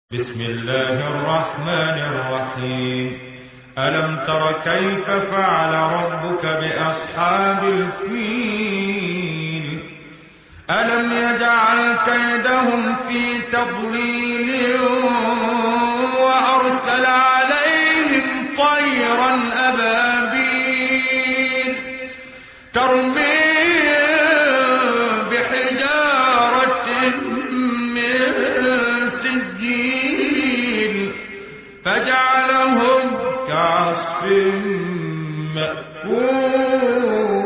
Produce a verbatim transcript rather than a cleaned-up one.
بسم الله الرحمن الرحيم. ألم تر كيف فعل ربك بأصحاب الفيل؟ ألم يجعل كيدهم في تضليل وأرسل عليهم طيرا أبابيل ترميهم بحجارة من سجيل فجعلهم كعصف مأكول.